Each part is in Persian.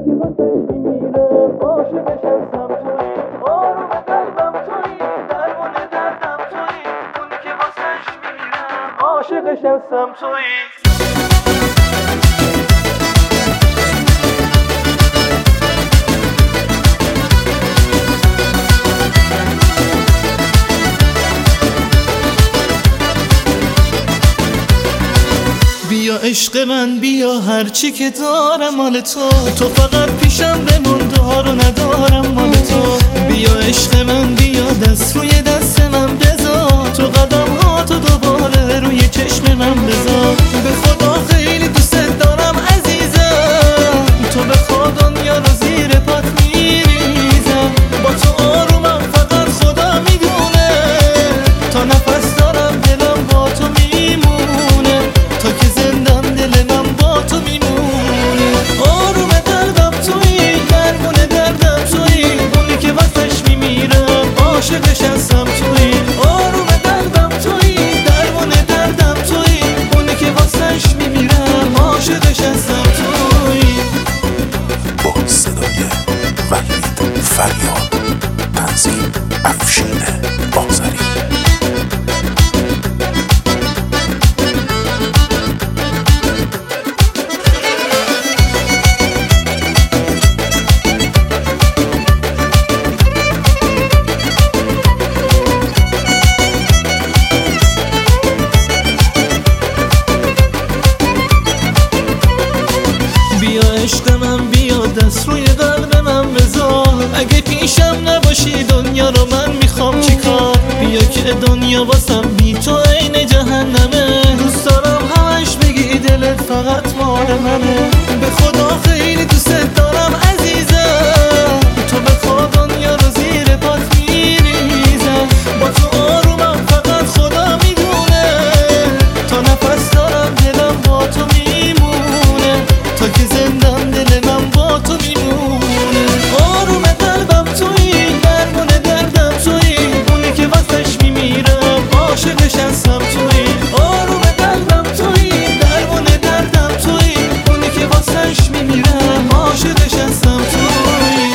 که واسش میمیرم عاشقش هستم تویی آروم قلبم تویی درمان دردم تویی اونی که واسش میمیرم عاشقش هستم تویی بیا عشق من بیا هرچی که دارم مال تو فقط پیشم بمون دارو ندارم مال تو بیا عشق من بیا دست روی دست من بذار تو قدم ها تو دوباره روی چشم من بذار به خدا خیلی دوست دارم عزیزم تو به خدا دنیا رو زیر پات میریزم با تو آرومم فقط خدا میدونه تا نفس دارم دلم با تو میمونه تا که زندم دل من با تو میمونه آروم قلبم تویی درمون دردم تویی اونی که واسش میمیرم عاشقش هستم تویی آروم قلبم تویی درمون دردم تویی اونی که واسش میمیرم عاشقش هستم تویی با صدای وحید فریاد تنظیم افشین آذری عشق من بیا دست روی قلب من بذار اگه پیشم نباشی دنیا رو من میخوام چیکار بیا که دنیا واسم بی تو عین جهنمه دوست دارم همش بگی دلت فقط مال منه به خدا خیلی دوست دارم عزیزم تو به خدا دنیا رو زیر پات میریزم با تو آرومم فقط خدا میدونه تا نفس دارم دلم با تو میمونه تا که زندم دل من با تو میمونه آروم قلبم تویی درمون دردم تویی اونی که واسش میمیرم عاشقش هستم تویی آروم قلبم تویی درمون دردم تویی اونی که واسش میمیرم عاشقش هستم تویی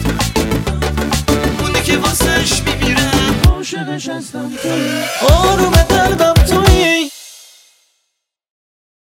آروم